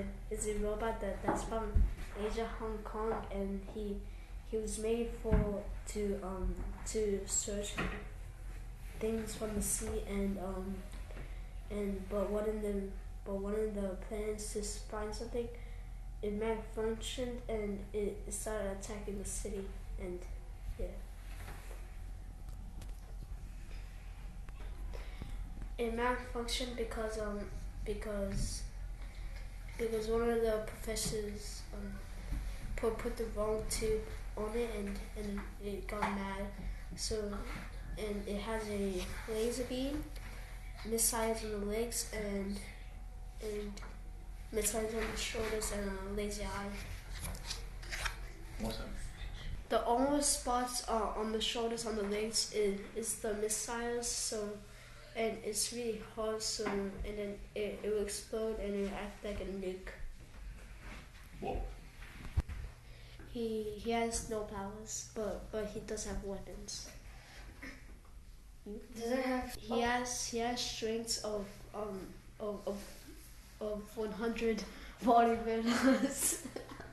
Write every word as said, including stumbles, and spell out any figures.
is a robot that, that's from Asia, Hong Kong, and he he was made for to um to search things from the sea and um and but one of the but one of the plans to find something, it malfunctioned and it started attacking the city and yeah. It malfunctioned because um because because one of the professors um put put the wrong tube on it and and it got mad. So and it has a laser beam, missiles on the legs and and missiles on the shoulders and a laser eye. Awesome. The only spots uh, on the shoulders, on the legs, is, is the missiles. So, and it's really hard. So, and then it, it will explode and it will act like a nuke. Whoa. He he has no powers, but but he does have weapons. Does it have? He has he has strengths of um of of of one hundred bodybuilders.